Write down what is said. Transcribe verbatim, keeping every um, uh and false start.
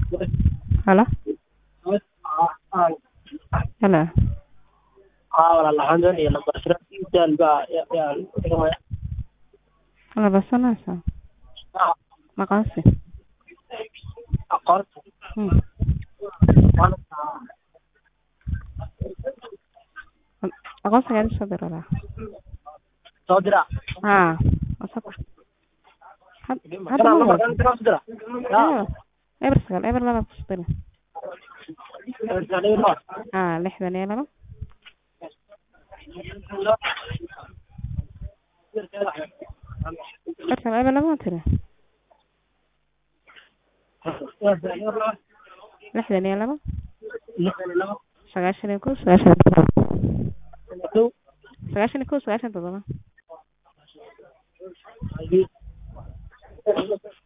Hello. Hello. اه والله الحمد لله لما شربت قال بقى يا يا Hello, basanaysa. اه Maqaasi. أقرت Hmm. وأنا Aqoonsiga aad soo diraa. صادرة Ha. Wasaq. Hadda أنا ma لما hayso. كان ترى صدرة لا Eber sagaal, eber laba ku soo يعني ما Ah, lixdan iyo laba. Eber eber laba tiri. lixdan iyo laba. sagaashan iyo kow, sagaashan iyo todoba. sagaashan iyo kow, sagaashan iyo todoba.